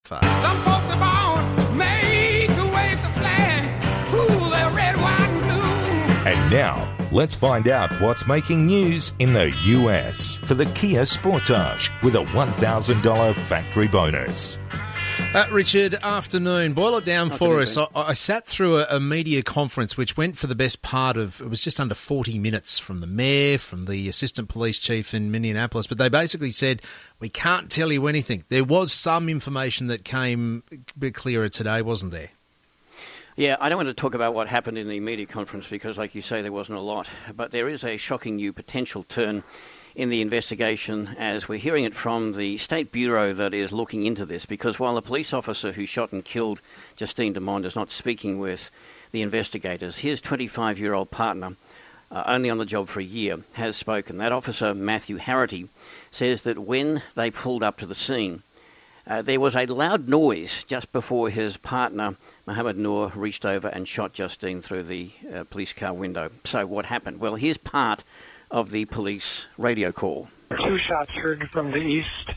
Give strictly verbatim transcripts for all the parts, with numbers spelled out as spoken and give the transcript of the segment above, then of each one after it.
far. Some folks are born made to wave the flag. Ooh, they're red, white, and blue. And now, let's find out what's making news in the U S for the Kia Sportage with a one thousand dollars factory bonus. Uh, Richard, afternoon. Boil it down for us. I, I sat through a, a media conference which went for the best part of, it was just under forty minutes, from the mayor, from the assistant police chief in Minneapolis, but they basically said, we can't tell you anything. There was some information that came a bit clearer today, wasn't there? Yeah, I don't want to talk about what happened in the media conference because, like you say, there wasn't a lot, but there is a shocking new potential turn in the investigation as we're hearing it from the State Bureau that is looking into this, because while the police officer who shot and killed Justine Dumond is not speaking with the investigators, his twenty-five-year-old partner, uh, only on the job for a year, has spoken. That officer, Matthew Harity, says that when they pulled up to the scene, uh, there was a loud noise just before his partner, Mohammed Noor, reached over and shot Justine through the uh, police car window. So what happened? Well, here's part of the police radio call. Two shots heard from the east.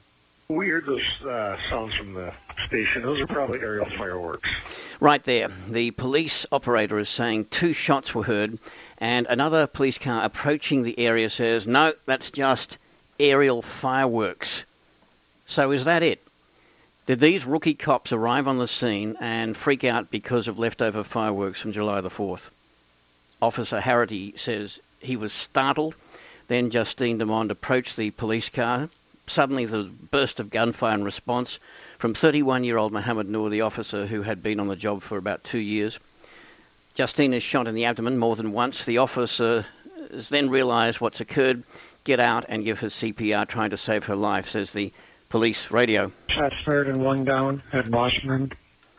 We heard those uh, sounds from the station. Those are probably aerial fireworks. Right there. The police operator is saying two shots were heard, and another police car approaching the area says, no, that's just aerial fireworks. So is that it? Did these rookie cops arrive on the scene and freak out because of leftover fireworks from July the fourth? Officer Harity says he was startled. Then Justine Dumond approached the police car. Suddenly the burst of gunfire in response from thirty-one-year-old Mohammed Noor, the officer who had been on the job for about two years. Justine is shot in the abdomen more than once. The officer has then realised what's occurred, get out and give her C P R, trying to save her life, says the police radio. Shots fired and one down at Washburn.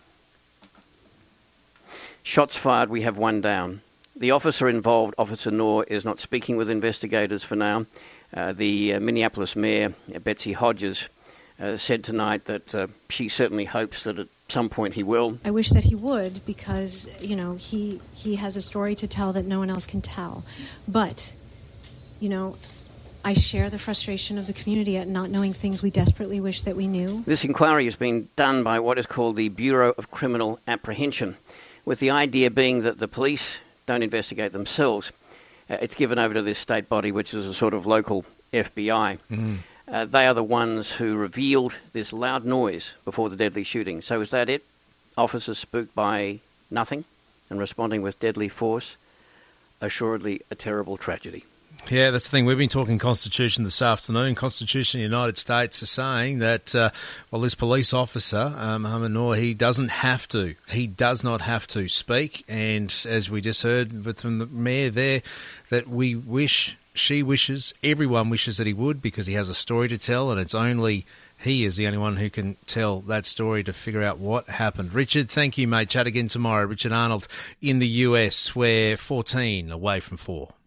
Shots fired, we have one down. The officer involved, Officer Noor, is not speaking with investigators for now. Uh, the uh, Minneapolis mayor, uh, Betsy Hodges, uh, said tonight that uh, she certainly hopes that at some point he will. I wish that he would, because, you know, he he has a story to tell that no one else can tell. But, you know, I share the frustration of the community at not knowing things we desperately wish that we knew. This inquiry has been done by what is called the Bureau of Criminal Apprehension, with the idea being that the police don't investigate themselves. Uh, it's given over to this state body, which is a sort of local F B I. Mm. Uh, they are the ones who revealed this loud noise before the deadly shooting. So is that it? Officers spooked by nothing and responding with deadly force? Assuredly a terrible tragedy. Yeah, that's the thing. We've been talking Constitution this afternoon. Constitution of the United States is saying that, uh, well, this police officer, um, Mohammed Noor, he doesn't have to. He does not have to speak. And as we just heard from the mayor there, that we wish, she wishes, everyone wishes that he would, because he has a story to tell, and it's only he is the only one who can tell that story to figure out what happened. Richard, thank you, mate. Chat again tomorrow. Richard Arnold in the U S. We're fourteen away from four.